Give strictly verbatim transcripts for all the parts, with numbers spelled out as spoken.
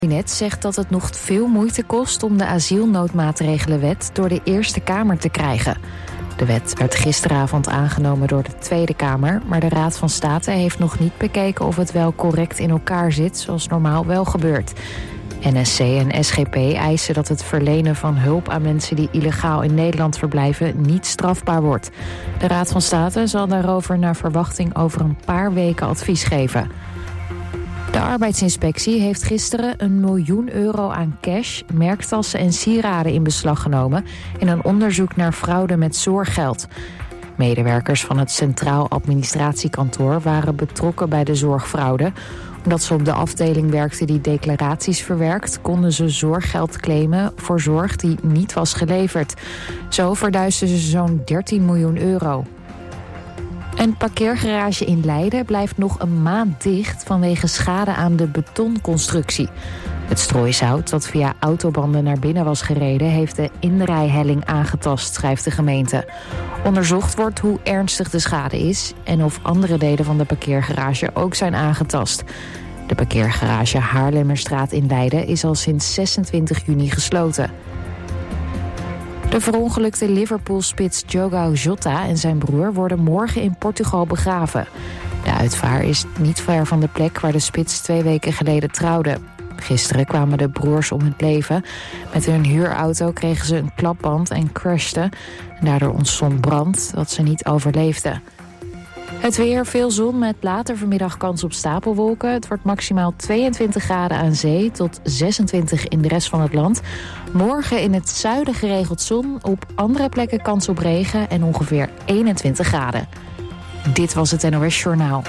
Het kabinet zegt dat het nog veel moeite kost om de asielnoodmaatregelenwet door de Eerste Kamer te krijgen. De wet werd gisteravond aangenomen door de Tweede Kamer, maar de Raad van State heeft nog niet bekeken of het wel correct in elkaar zit, zoals normaal wel gebeurt. N S C en S G P eisen dat het verlenen van hulp aan mensen die illegaal in Nederland verblijven niet strafbaar wordt. De Raad van State zal daarover naar verwachting over een paar weken advies geven. De arbeidsinspectie heeft gisteren een miljoen euro aan cash, merktassen en sieraden in beslag genomen in een onderzoek naar fraude met zorggeld. Medewerkers van het Centraal Administratiekantoor waren betrokken bij de zorgfraude. Omdat ze op de afdeling werkten die declaraties verwerkt, konden ze zorggeld claimen voor zorg die niet was geleverd. Zo verduisten ze zo'n dertien miljoen euro. Een parkeergarage in Leiden blijft nog een maand dicht vanwege schade aan de betonconstructie. Het strooisout dat via autobanden naar binnen was gereden heeft de inrijhelling aangetast, schrijft de gemeente. Onderzocht wordt hoe ernstig de schade is en of andere delen van de parkeergarage ook zijn aangetast. De parkeergarage Haarlemmerstraat in Leiden is al sinds zesentwintig juni gesloten. De verongelukte Liverpool-spits Diogo Jota en zijn broer worden morgen in Portugal begraven. De uitvaart is niet ver van de plek waar de spits twee weken geleden trouwde. Gisteren kwamen de broers om het leven. Met hun huurauto kregen ze een klapband en crashten. En daardoor ontstond brand, dat ze niet overleefden. Het weer, veel zon met later vanmiddag kans op stapelwolken. Het wordt maximaal tweeëntwintig graden aan zee tot zesentwintig in de rest van het land. Morgen in het zuiden geregeld zon, op andere plekken kans op regen en ongeveer eenentwintig graden. Dit was het N O S Journaal.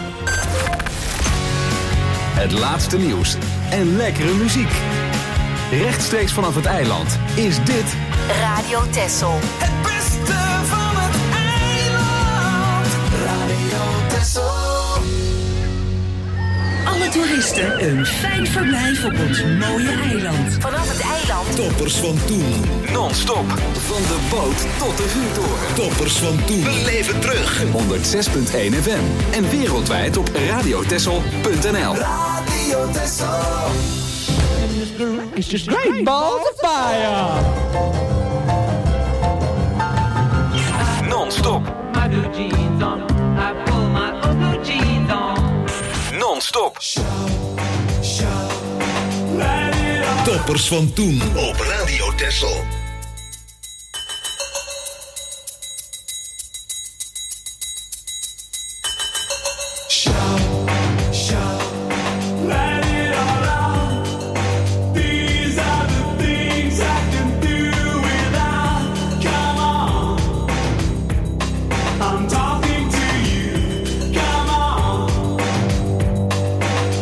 Het laatste nieuws en lekkere muziek. Rechtstreeks vanaf het eiland is dit Radio Texel. Het beste van het eiland. Radio Texel. Alle toeristen een fijn verblijf op ons mooie eiland. Vanaf het eiland. Toppers van toen. non-stop. Van de boot tot de vuurtoren. Toppers van toen. We leven terug. honderdzes komma één F M. En wereldwijd op radiotessel punt n l. Radio Texel. It's just great balls of fire. Non-stop. My blue jeans on. I pull my old blue jeans on. Non-stop. Toppers van toen op Radio Texel.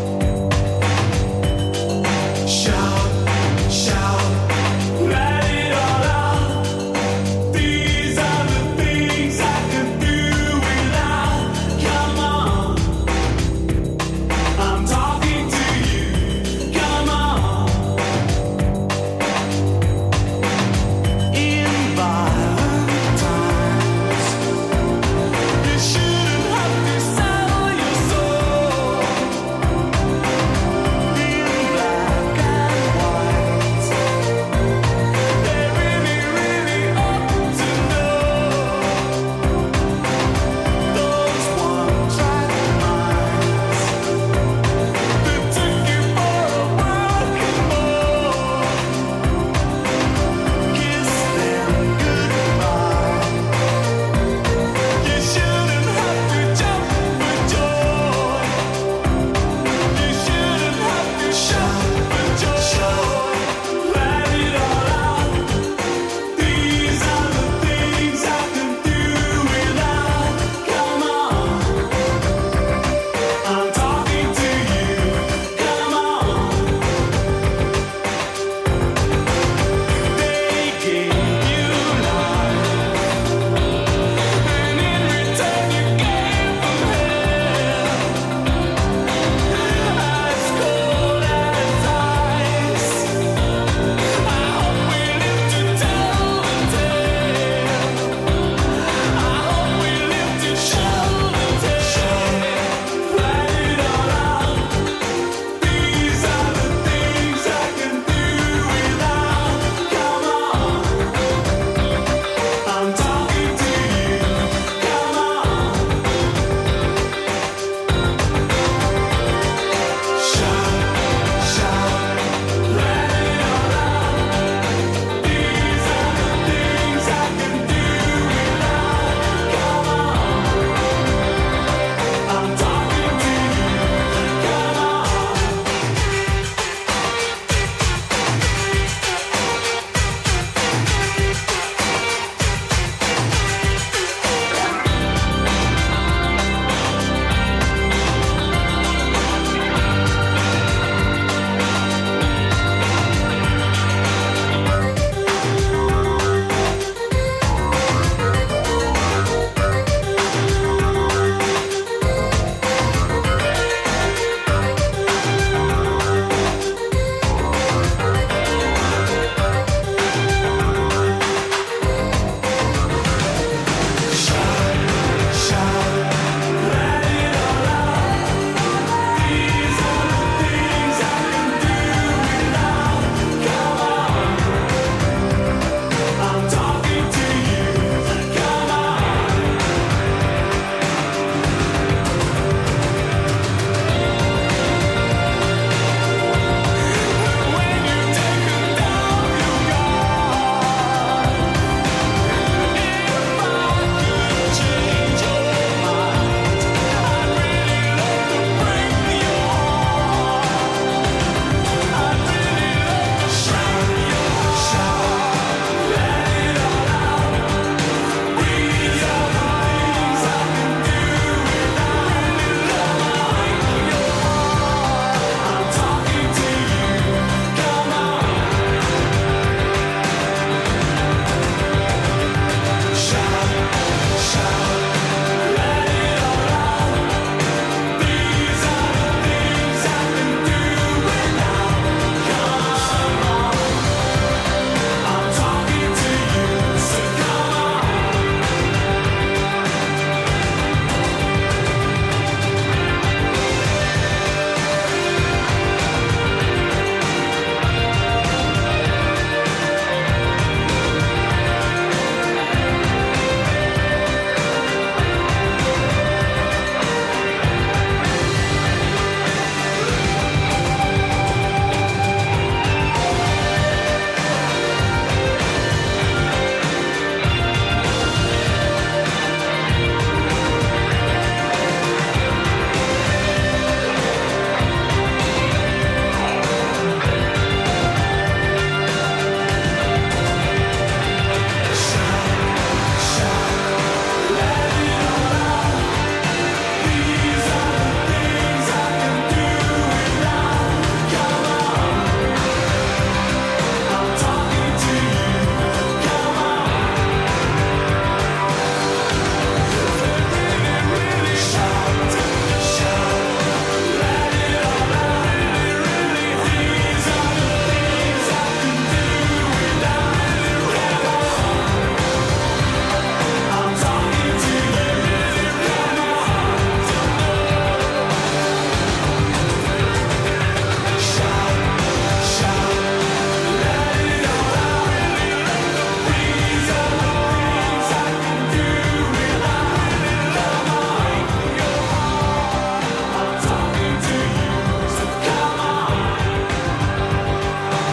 Shout, shout, let it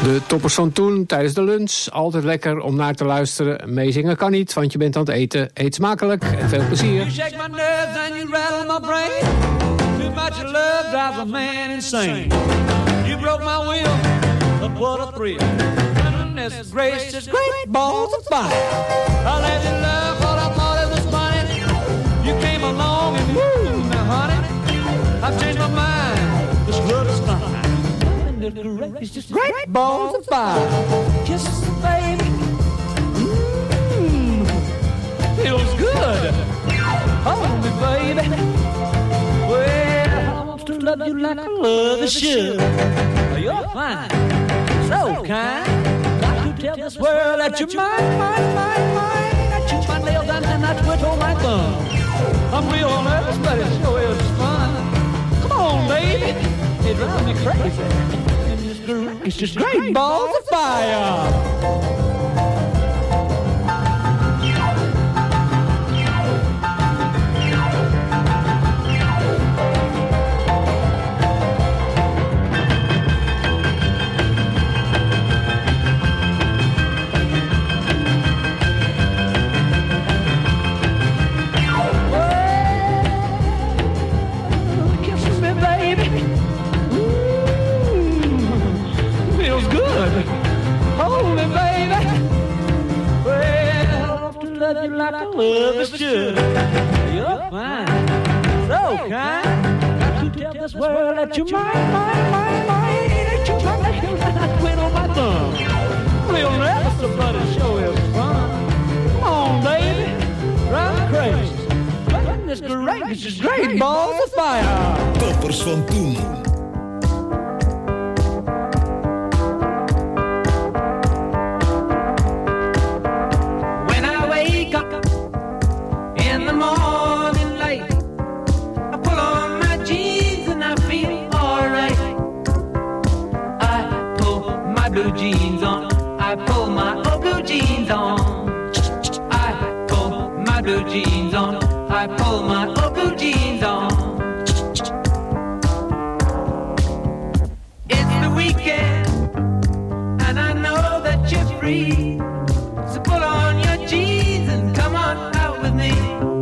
De toppers van toen tijdens de lunch. Altijd lekker om naar te luisteren. Meezingen kan niet, want je bent aan het eten. Eet smakelijk en veel plezier. You shake my nerves and you rattle my brain. Too much love drives a man insane. You broke my will, but what a thrill. Goodness gracious, great balls of fire. I let you love what I thought it was funny. You came along and woo, now honey, I've changed my mind. This love is fine. It's just great balls of fire. Kisses, baby. Mmm, feels good. Hold me, baby. Well, I want to love you like I love you should. You're fine, so kind. Got to tell this world that you're mine, mine, mine, mine. I chew my nails down and I twiddle my thumb. I'm real nervous, but it sure is fun. Come on, baby. It drives me crazy. It's just great balls of fire. Love you like I love is should. You're fine, so kind. Got to tell this world that you're mine, mine, mine, mine. That you're mine, that I quit on my thumb. Real nervous about it, show is fun. Come on, baby, drive me crazy. Goodness gracious, it's great balls of fire. Toppers van toen. Jeans on, I pull my old blue jeans on. I pull my blue jeans on, I pull my old blue jeans on. It's the weekend, and I know that you're free. So pull on your jeans and come on out with me.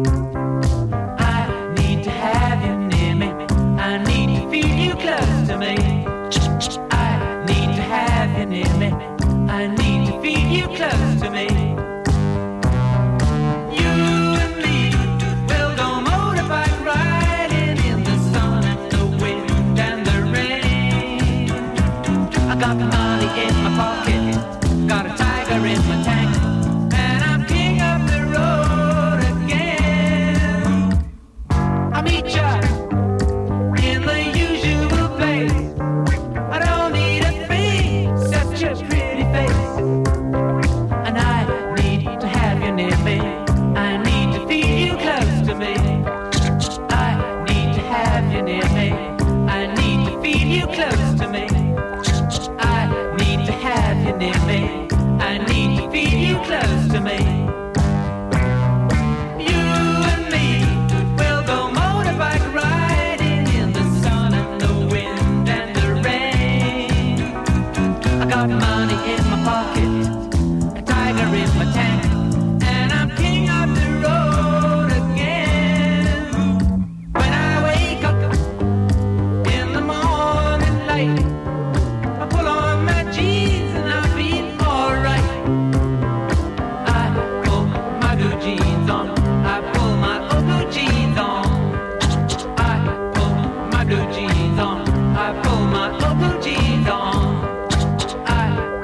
I need to have you near me, I need to feel you close to me. Near me, I need to feel you close to me. You and me will go motorbike riding in the sun and the wind and the rain. I got money in my pocket, got a tiger in my tank, and I'm king of the road again. I'll meet ya in the usual place. I don't need a such a pretty face, and I need to have you near me. I need to feel you close to me. I need to have you near me. I need to feel you close to me. I need to have you near me. I need to feel you close to me. You and me will go motorbike riding in the sun and the wind and the rain. I got money in my pocket, a tiger in my tank, and I'm king of the road again. When I wake up in the morning light, I pull on my jeans and I feel alright. I pull my blue jeans on, I pull my old blue jeans on. I pull my blue jeans on, I pull my old blue jeans on.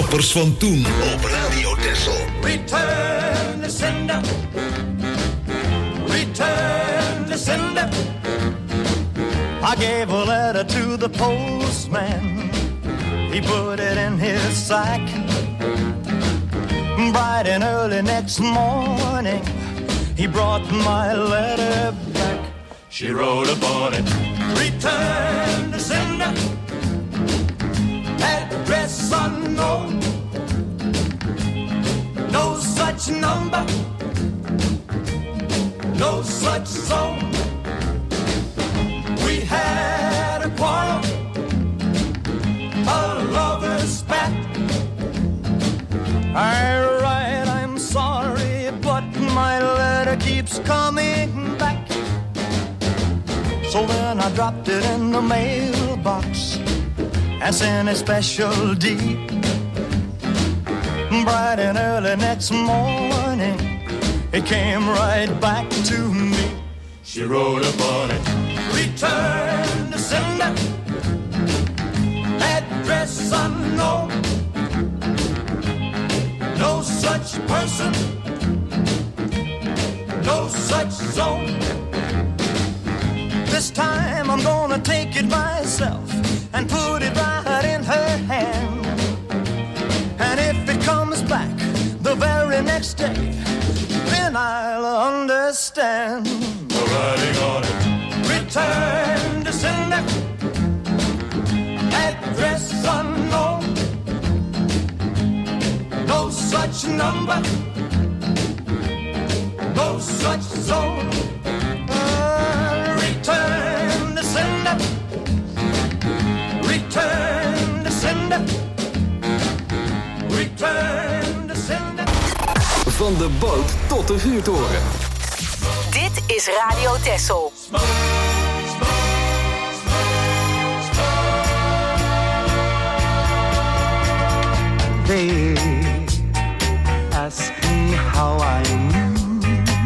Toppers van toen op Radio Texel. Return the sender. Return the sender. I gave a letter to the postman. He put it in his sack. Bright and early next morning, he brought my letter back. She wrote upon it, return the sender. Address unknown. No such number. No such zone. We had a quarrel, a lover's spat. I write, I'm sorry, but my letter keeps coming back. So then I dropped it in the mailbox and sent a special deed. Bright and early next morning, it came right back to me. She wrote upon it, return the sender. Address unknown. No such person. No such zone. This time I'm gonna take it myself and put it right in her hand. And if it comes back the very next day, then I'll understand. The writing on it. Return to sender. Address unknown. No such number. No such zone. Uh, return to sender. Return to sender. Return to sender. Van de boot tot de vuurtoren. Dit is Radio Texel. They ask me how I knew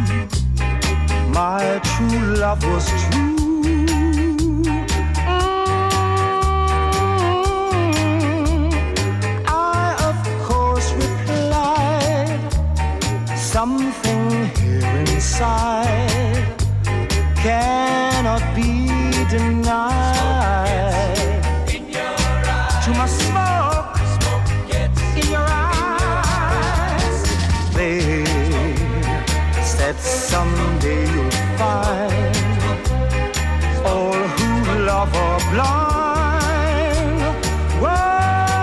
my true love was true. I of course replied, something here inside cannot be denied. To my smoke, in your eyes, they said someday you'll find all who love are blind. Whoa,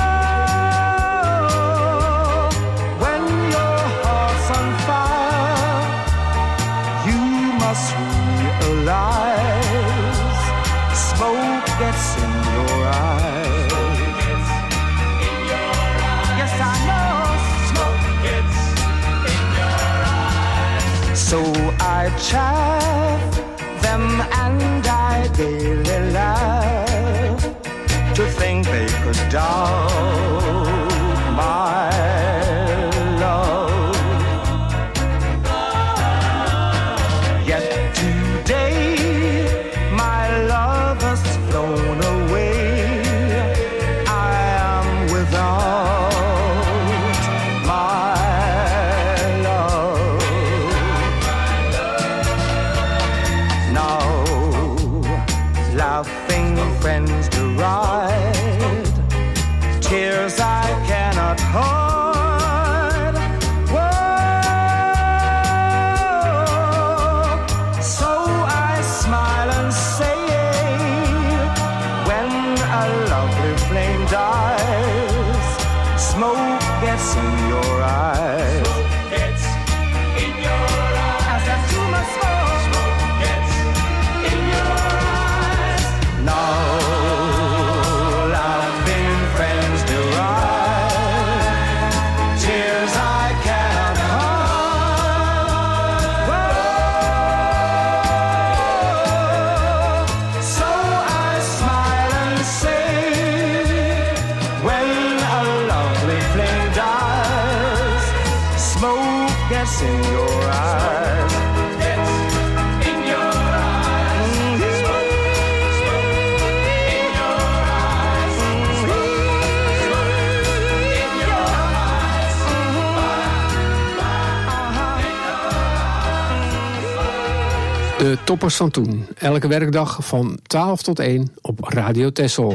when your heart's on fire, you must realize smoke gets in your eyes. Yes, I know smoke gets in your eyes. So I chaff them and I daily laugh to think they could doubt my love. Yet today my love has flown away. I am without my love. Now laughing friends deride tears I cannot hide. Whoa, so I smile and say, when a lovely flame dies, smoke gets in your eyes. Gets in your eyes. As I do my smoke, smoke gets in your eyes. Now laughing friends deride tears I cannot hide. Whoa, so I smile and say, when a lovely flame dies, smoke gets in your eyes. Gets in your eyes. Smoke, smoke in your eyes. Smoke, smoke in De toppers van toen. Elke werkdag van twaalf tot één op Radio Texel.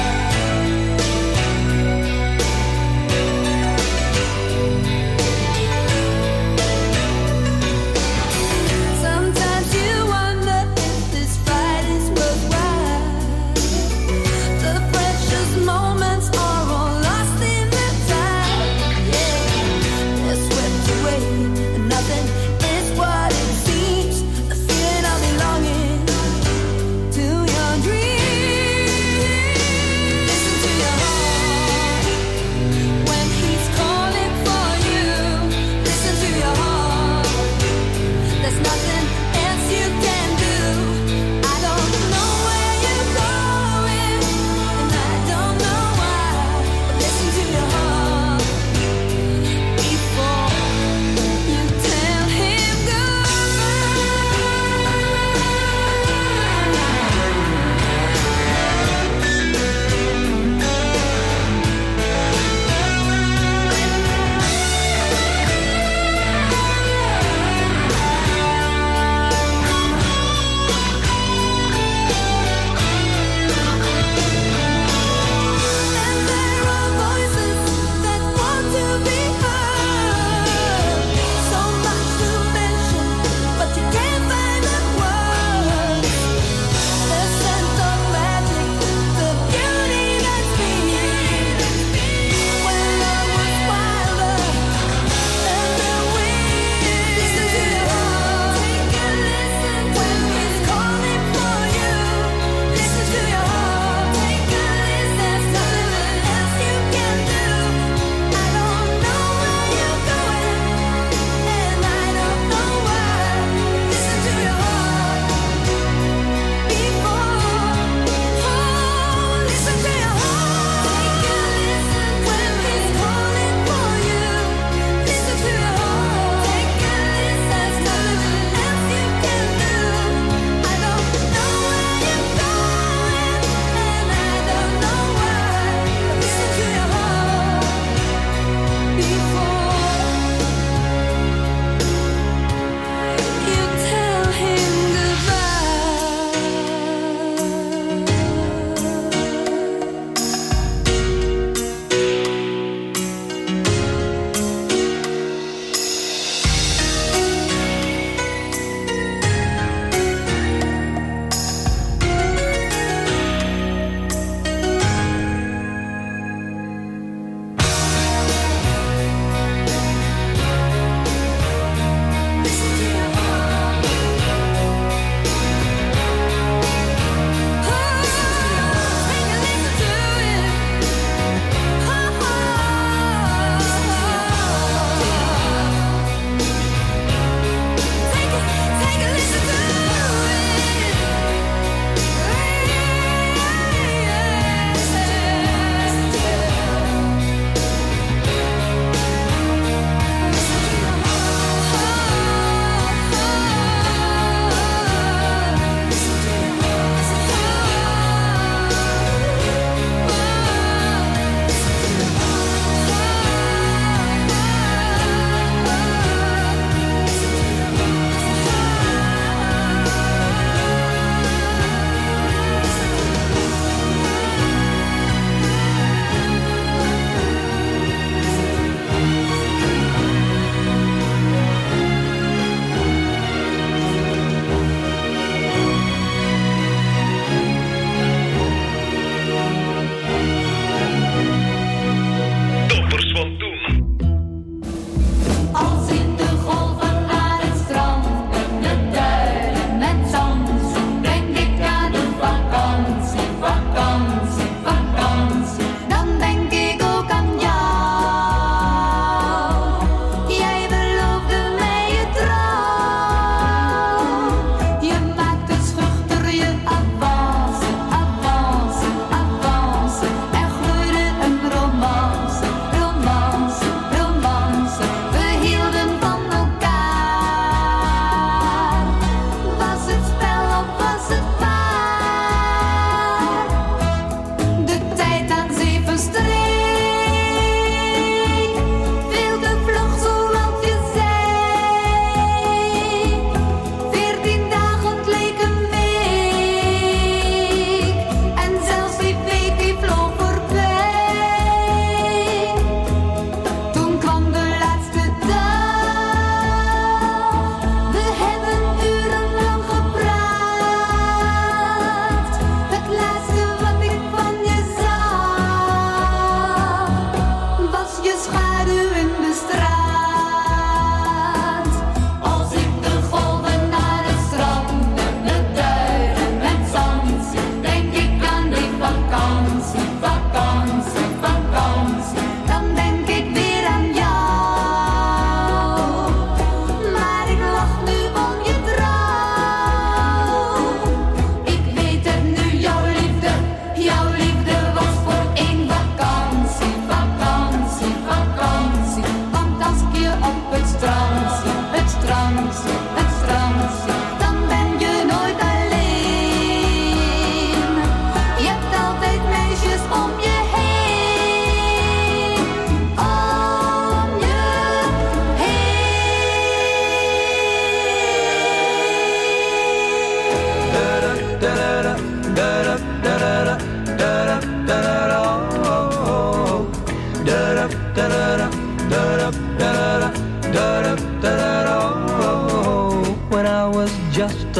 Tell him goodbye.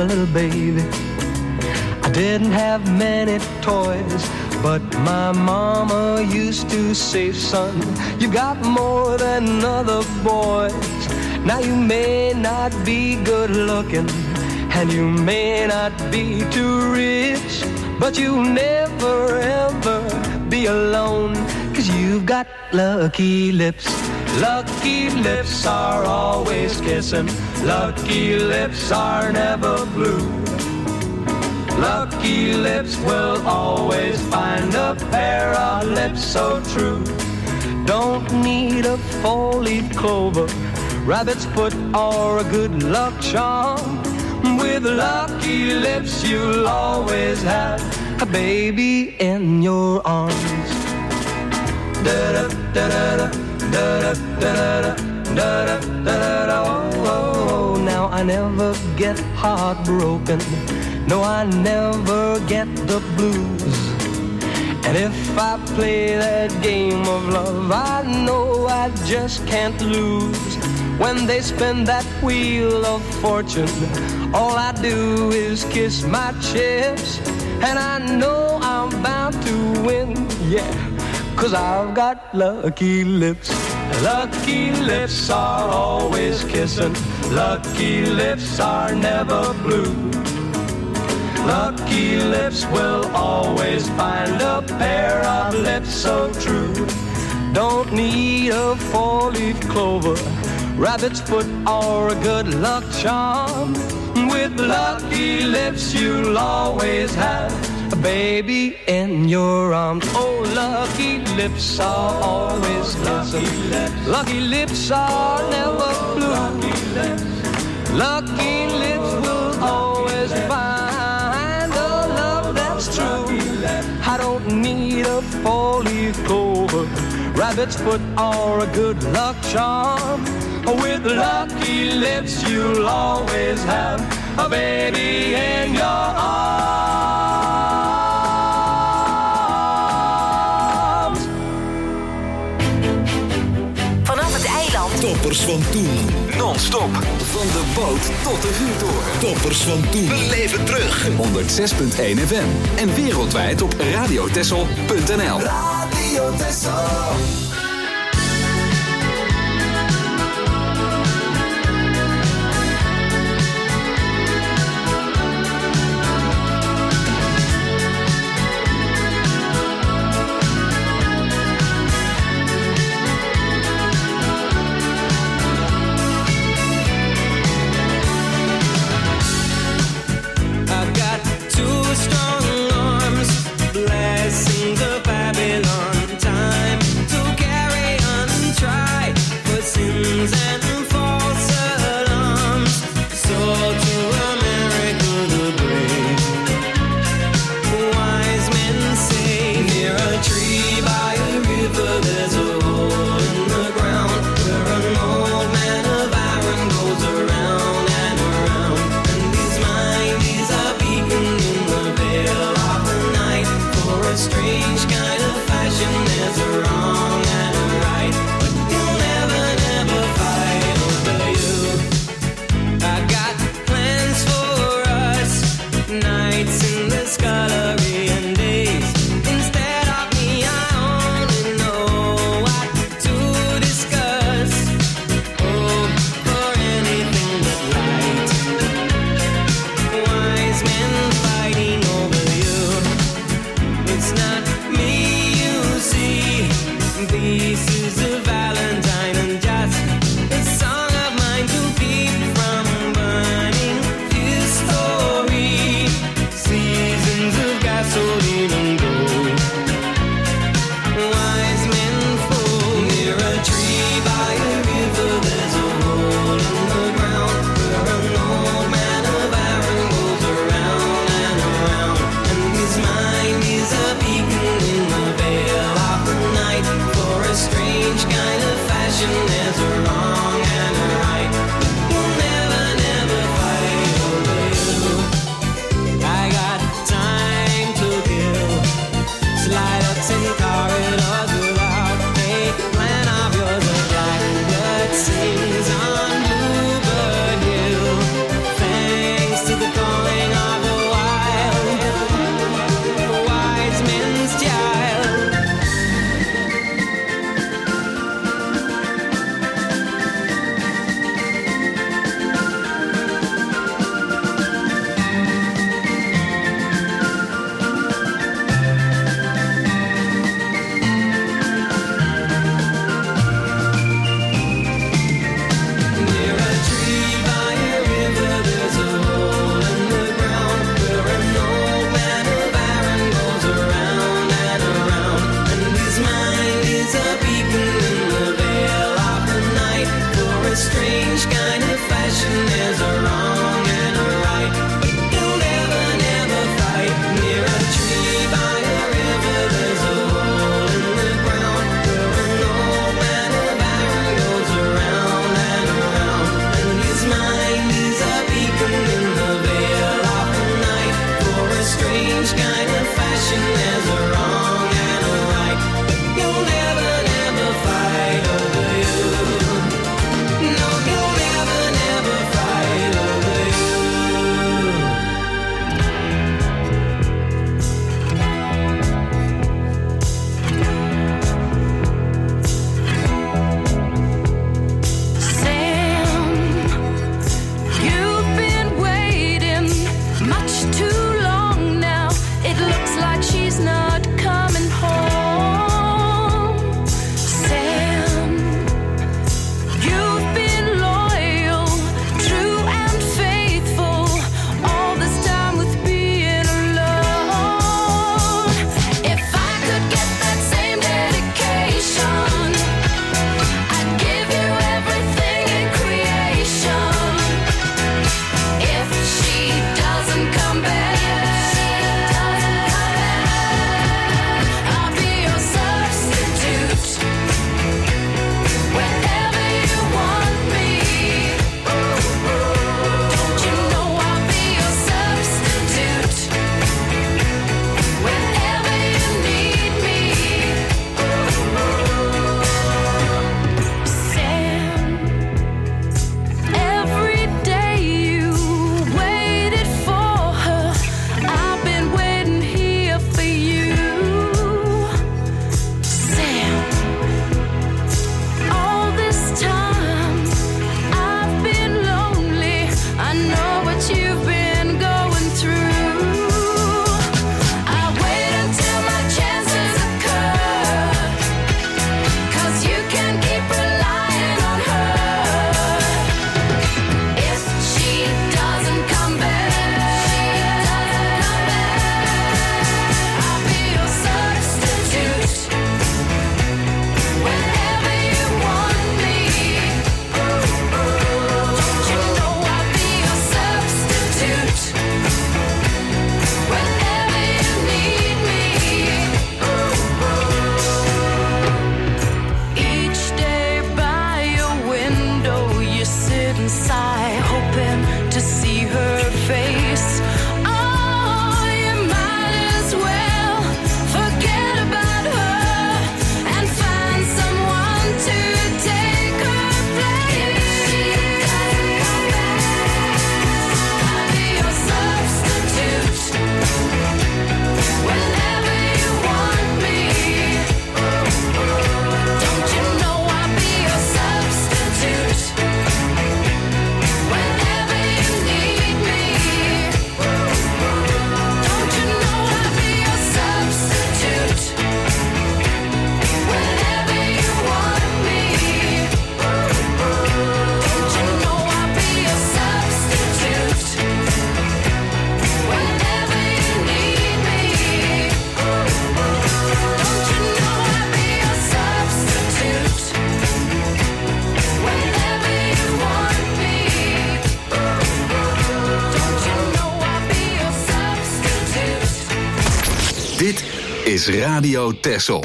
little baby. I didn't have many toys, but my mama used to say, son, you got more than other boys. Now you may not be good looking, and you may not be too rich, but you'll never ever be alone, 'cause you've got lucky lips. Lucky lips are always kissing, lucky lips are never blue. Lucky lips will always find a pair of lips so true. Don't need a four-leaf clover, rabbit's foot, or a good luck charm. With lucky lips you'll always have a baby in your arms. Da-da, da-da-da, da-da, da-da, da-da, da-da, oh, oh, oh. Now I never get heartbroken, no, I never get the blues. And if I play that game of love, I know I just can't lose. When they spin that wheel of fortune, all I do is kiss my chips, and I know I'm bound to win, yeah, 'cause I've got lucky lips. Lucky lips are always kissing, lucky lips are never blue. Lucky lips will always find a pair of lips so true. Don't need a four-leaf clover, rabbit's foot, or a good luck charm. With lucky lips you'll always have a baby in your arms. Oh, lucky lips are always kissing, lucky lips are never blue. Lucky lips will always find a love that's true. I don't need a four-leaf clover, rabbit's foot, or a good luck charm. With lucky lips you'll always have a baby in your arms. Vanaf het eiland. Toppers van toen. Non-stop. Van de boot tot de vuurtoren. Toppers van toen. Beleef het terug. honderdzes punt één F M. En wereldwijd op radiotessel punt n l. Radio Tessel. Strong arms blessing the Babylon time to is Radio Texel.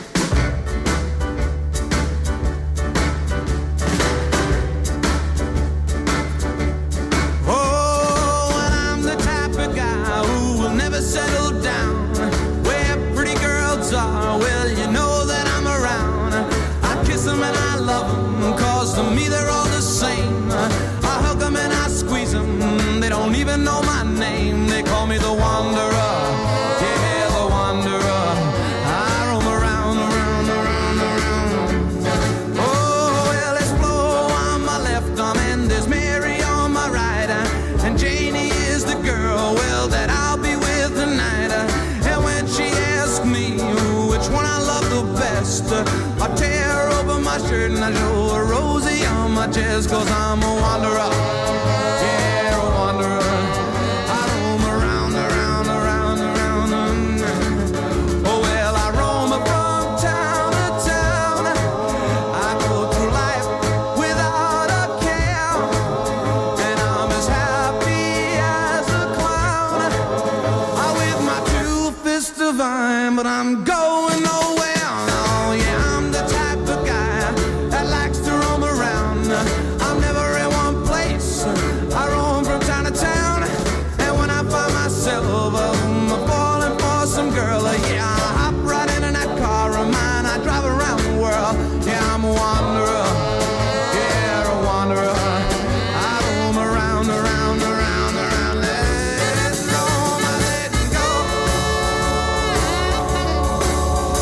And I show a rosy on my chest, cause I'm a wanderer. Yeah, a wanderer. I roam around, around, around, around. Oh, well, I roam from town to town. I go through life without a care. And I'm as happy as a clown. I with my two fists divine, but I'm going nowhere. Oh, yeah, I'm the type of guy that likes to roam around. I'm never in one place. I roam from town to town. And when I find myself um, falling for some girl, uh, yeah, I hop right in in that car of mine. I drive around the world. Yeah, I'm a wanderer. Yeah, a wanderer. I roam around, around, around, around. Let it go, my let it go.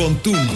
van toen.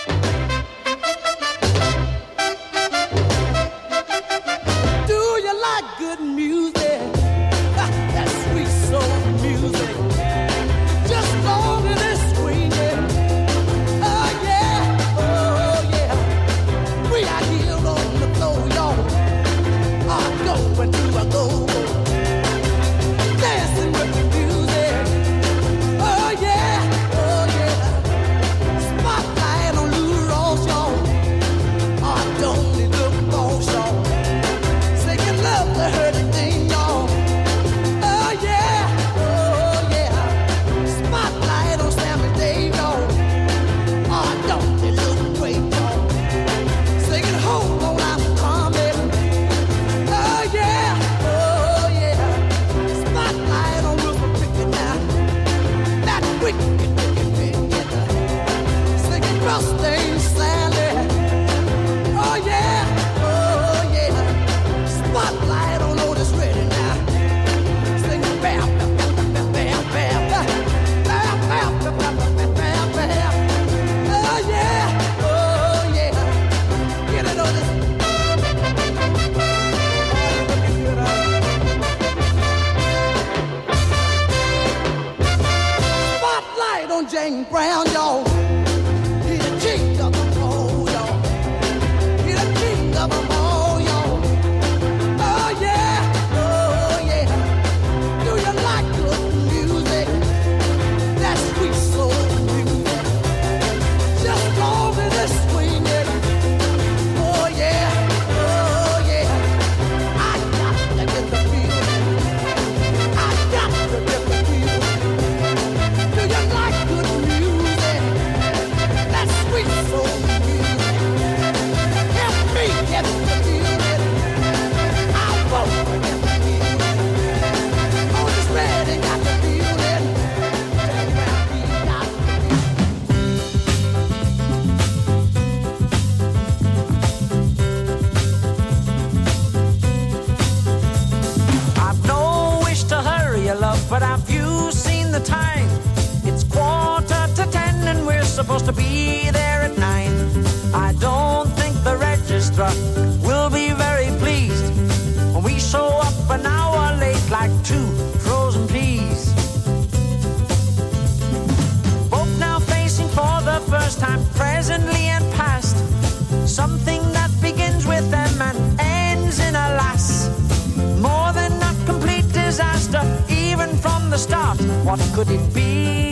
What could it be?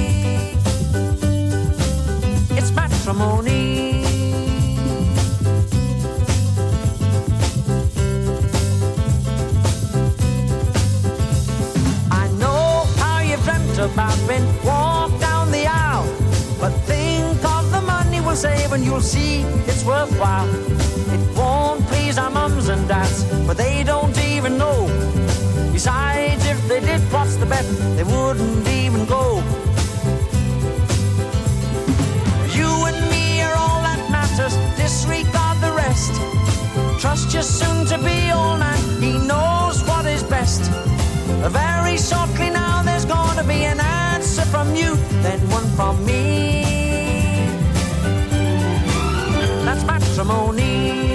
It's matrimony. I know how you've dreamt about being walked down the aisle, but think of the money we'll save and you'll see it's worthwhile. It won't please our mums and dads, but they don't even know. Besides, if they did, what's the bet? They wouldn't even go. You and me are all that matters, disregard the rest. Trust your soon-to-be old man, he knows what is best. Very shortly now there's gonna be an answer from you, then one from me. That's matrimony.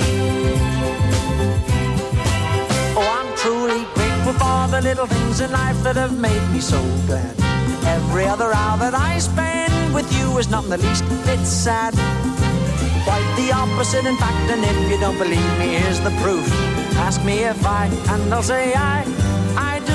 Oh, I'm truly grateful for the little things in life that have made me so glad. Every other hour that I spend with you is not in the least bit sad. Quite the opposite, in fact, and if you don't believe me, here's the proof. Ask me if I, and I'll say I, I do.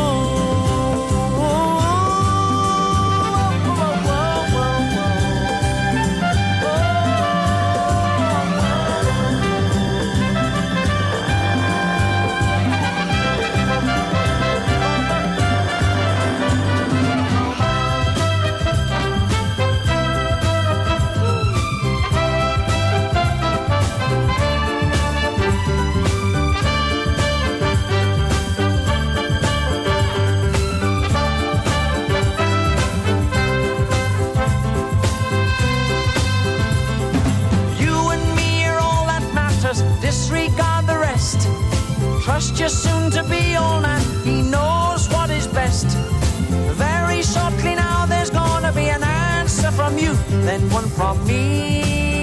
Disregard the rest. Trust your soon-to-be old man, he knows what is best. Very shortly now there's gonna be an answer from you, then one from me.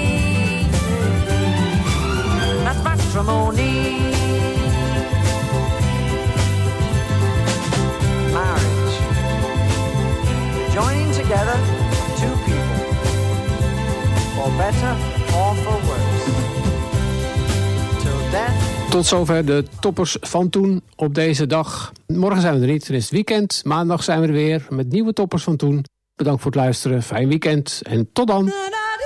That's matrimony. Marriage. Joining together two people, for better or for worse. Till death. Tot zover de toppers van toen op deze dag. Morgen zijn we er niet, dan is het weekend. Maandag zijn we er weer met nieuwe toppers van toen. Bedankt voor het luisteren, fijn weekend en tot dan.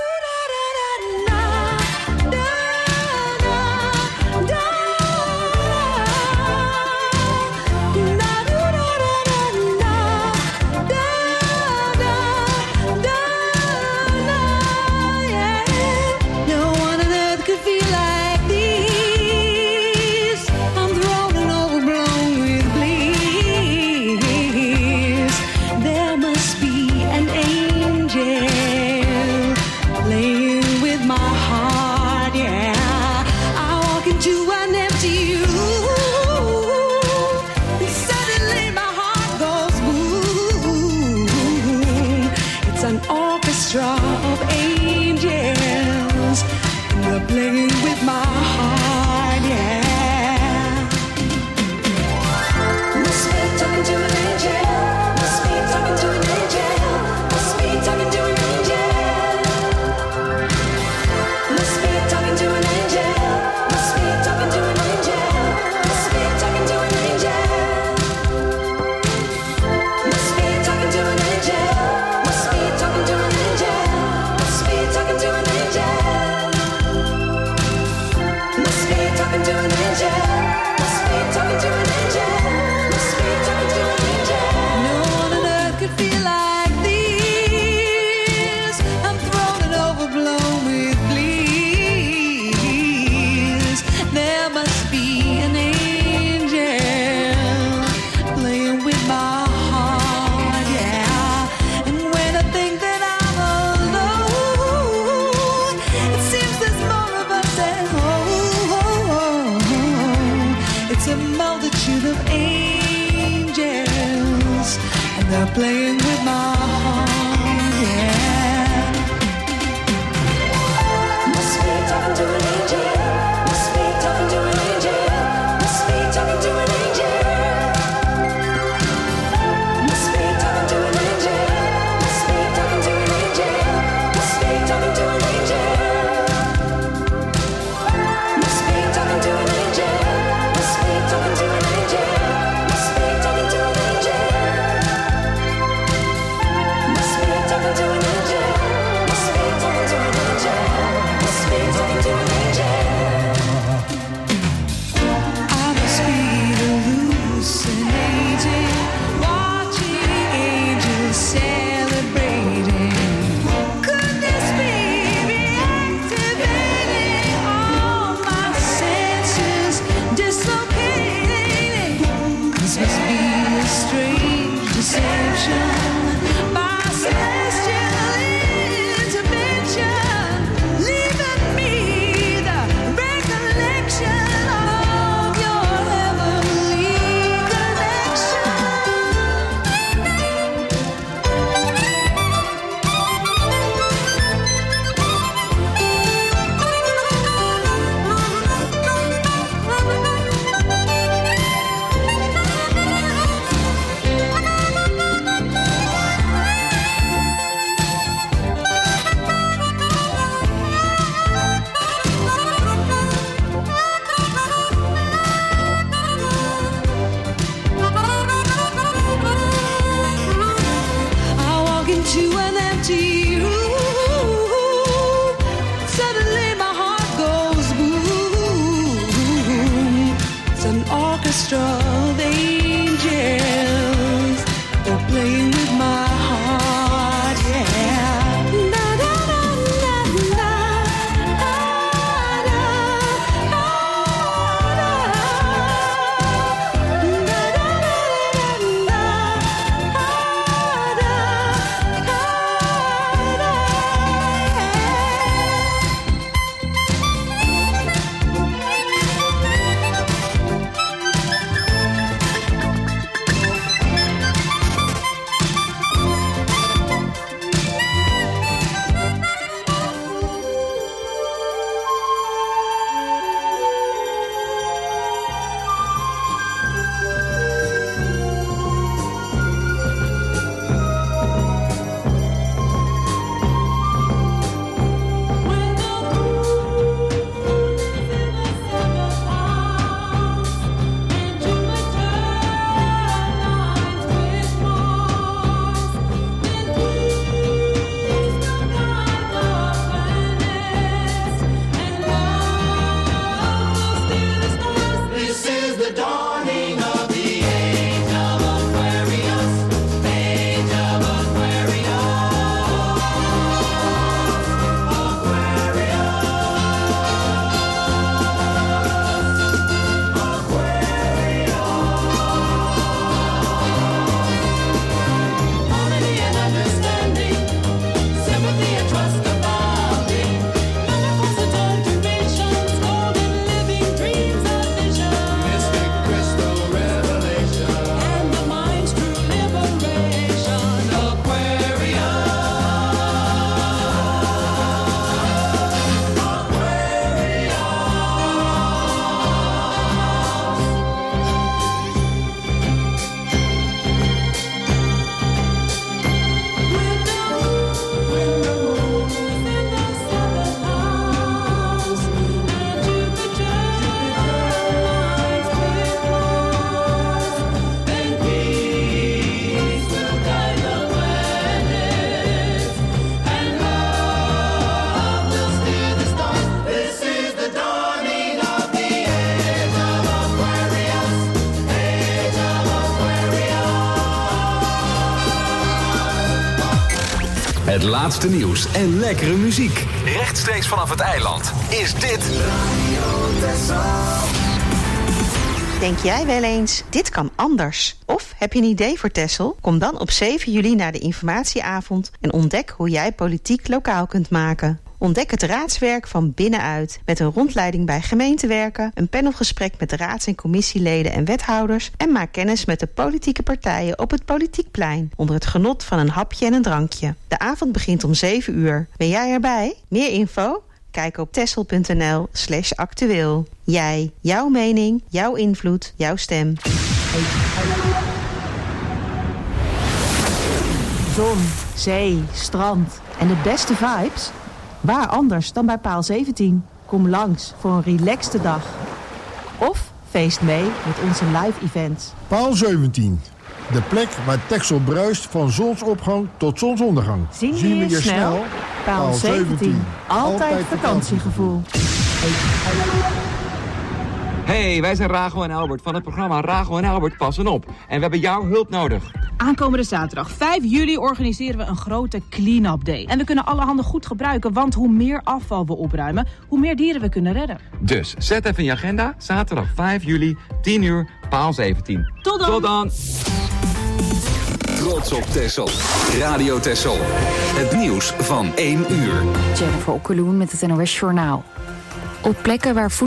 Of angels, they're playing with my heart, yeah. Must be talking to an angel. Must be talking to an angel. Must be talking to an angel. Must be talking to an angel. Must be talking to an angel. Must be talking to an angel. Must be talking to an angel. Must be talking to an angel. Talking to an angel. Must be talking to an angel. Must be talking to an angel. Must be talking to an angel. No one on earth could feel like this. I'm thrown and overblown with bliss. There must be an angel playing with my heart, yeah. And when I think that I'm alone, it seems there's more of us at home. It's a multitude of angels, and they're playing with my heart, yeah. Must be talking to an angel. Must be talking to an angel. Must be talking to an angel. Must be talking to an angel. Must be talking to an angel. Must be talking to an angel. Must be talking to an angel. Must be talking to an angel. Must be talking to an angel. Het laatste nieuws en lekkere muziek. Rechtstreeks vanaf het eiland is dit Radio Texel. Denk jij wel eens, dit kan anders? Of heb je een idee voor Texel? Kom dan op zeven juli naar de informatieavond en ontdek hoe jij politiek lokaal kunt maken. Ontdek het raadswerk van binnenuit met een rondleiding bij gemeentewerken, een panelgesprek met de raads- en commissieleden en wethouders en maak kennis met de politieke partijen op het Politiekplein onder het genot van een hapje en een drankje. De avond begint om zeven uur. Ben jij erbij? Meer info? Kijk op texel.nl slash actueel. Jij, jouw mening, jouw invloed, jouw stem. Zon, zee, strand en de beste vibes? Waar anders dan bij Paal zeventien? Kom langs voor een relaxte dag. Of feest mee met onze live events. Paal zeventien. De plek waar Texel bruist van zonsopgang tot zonsondergang. Zien we je, je snel? snel? Paal zeventien. Altijd, Altijd vakantiegevoel. Hey, wij zijn Rachel en Albert van het programma Rachel en Albert Passen Op. En we hebben jouw hulp nodig. Aankomende zaterdag vijf juli organiseren we een grote clean-up day. En we kunnen alle handen goed gebruiken, want hoe meer afval we opruimen, hoe meer dieren we kunnen redden. Dus zet even in je agenda, zaterdag vijf juli, tien uur, Paal zeventien. Tot dan! Tot dan! Trots op Texel. Radio Texel. Het nieuws van één uur. Jennifer Okkeloen met het N O S Journaal. Op plekken waar